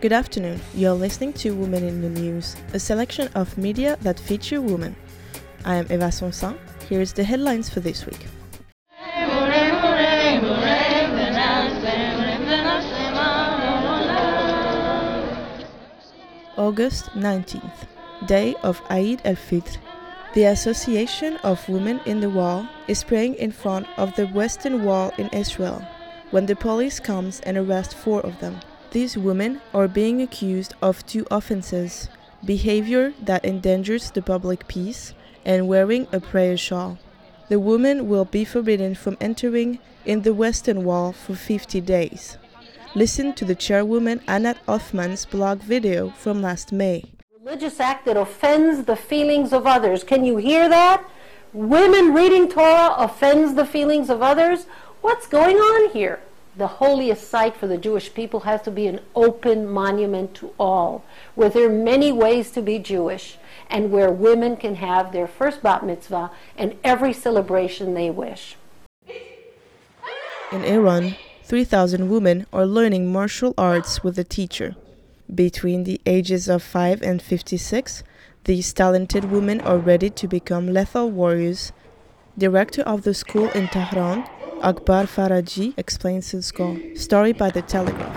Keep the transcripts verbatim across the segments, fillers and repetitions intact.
Good afternoon. You're listening to Women in the News, a selection of media that feature women. I am Eva Sonsan. Here's the headlines for this week. August nineteenth, day of Eid al-Fitr. The Association of Women in the Wall is praying in front of the Western Wall in Israel when the police comes and arrests four of them. These women are being accused of two offenses: behavior that endangers the public peace and wearing a prayer shawl. The women will be forbidden from entering in the Western Wall for fifty days. Listen to the chairwoman Anat Hoffman's blog video from last May. Religious act that offends the feelings of others. Can you hear that? Women reading Torah offends the feelings of others? What's going on here? The holiest site for the Jewish people has to be an open monument to all, where there are many ways to be Jewish, and where women can have their first bat mitzvah and every celebration they wish. In Iran, three thousand women are learning martial arts with a teacher. Between the ages of five and fifty-six, these talented women are ready to become lethal warriors. Director of the school in Tehran, Akbar Faraji, explains his goal. Story by The Telegraph.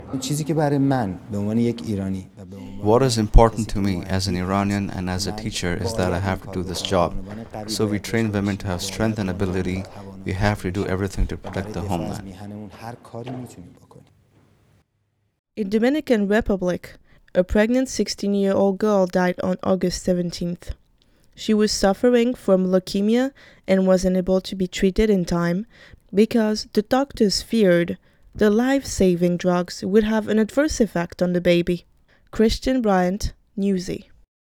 What is important to me as an Iranian and as a teacher is that I have to do this job. So we train women to have strength and ability. We have to do everything to protect the homeland. In Dominican Republic, a pregnant sixteen-year-old girl died on August seventeenth. She was suffering from leukemia and was unable to be treated in time because the doctors feared the life-saving drugs would have an adverse effect on the baby. Christian Bryant, Newsy.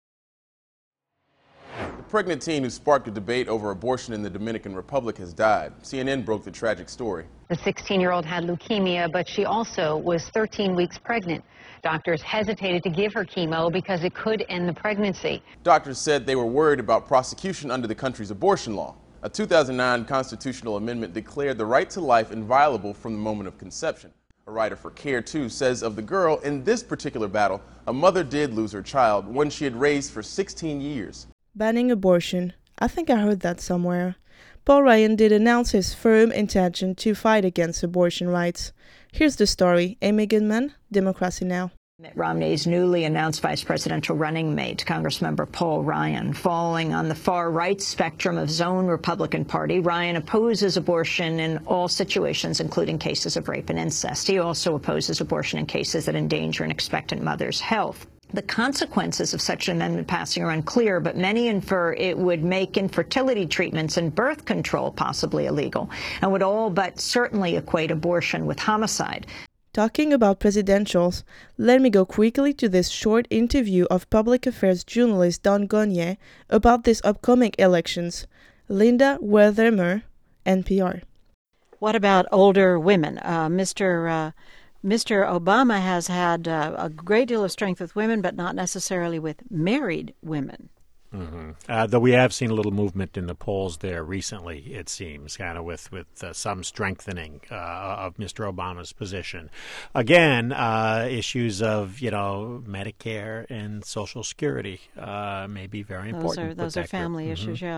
The pregnant teen who sparked a debate over abortion in the Dominican Republic has died. C N N broke the tragic story. The sixteen-year-old had leukemia, but she also was thirteen weeks pregnant. Doctors hesitated to give her chemo because it could end the pregnancy. Doctors said they were worried about prosecution under the country's abortion law. A two thousand nine constitutional amendment declared the right to life inviolable from the moment of conception. A writer for CARE two says of the girl in this particular battle, a mother did lose her child, one she had raised for sixteen years. Banning abortion. I think I heard that somewhere. Paul Ryan did announce his firm intention to fight against abortion rights. Here's the story. Amy Goodman, Democracy Now! Mitt Romney's newly announced vice presidential running mate, Congressmember Paul Ryan. Falling on the far-right spectrum of his own Republican Party, Ryan opposes abortion in all situations, including cases of rape and incest. He also opposes abortion in cases that endanger an expectant mother's health. The consequences of such an amendment passing are unclear, but many infer it would make infertility treatments and birth control possibly illegal, and would all but certainly equate abortion with homicide. Talking about presidentials, let me go quickly to this short interview of public affairs journalist Don Gonier about these upcoming elections. Linda Wertheimer, N P R. What about older women? Uh, Mister Uh, Mister Obama has had uh, a great deal of strength with women, but not necessarily with married women. Mm-hmm. Uh, though we have seen a little movement in the polls there recently, it seems, kind of with, with uh, some strengthening uh, of Mister Obama's position. Again, uh, issues of, you know, Medicare and Social Security uh, may be very those important. Are, those are family group. issues, mm-hmm. yeah.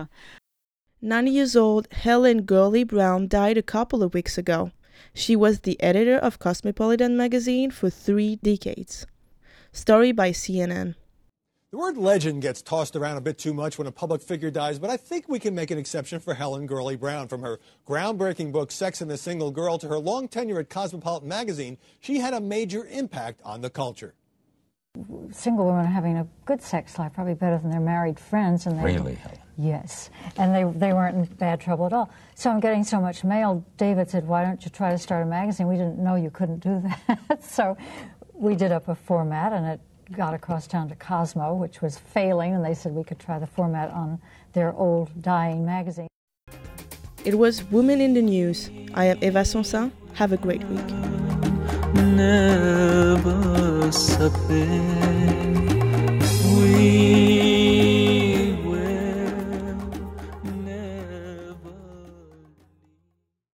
ninety years old Helen Gurley Brown died a couple of weeks ago. She was the editor of Cosmopolitan magazine for three decades. Story by C N N. The word legend gets tossed around a bit too much when a public figure dies, but I think we can make an exception for Helen Gurley Brown. From her groundbreaking book, Sex and the Single Girl, to her long tenure at Cosmopolitan magazine, she had a major impact on the culture. Single women are having a good sex life, probably better than their married friends. And they, really, Helen? Yes, and they, they weren't in bad trouble at all. So I'm getting so much mail. David said, why don't you try to start a magazine? We didn't know you couldn't do that. So we did up a format, and it got across town to Cosmo, which was failing, and they said we could try the format on their old, dying magazine. It was Women in the News. I am Eva Sonsan. Have a great week. Never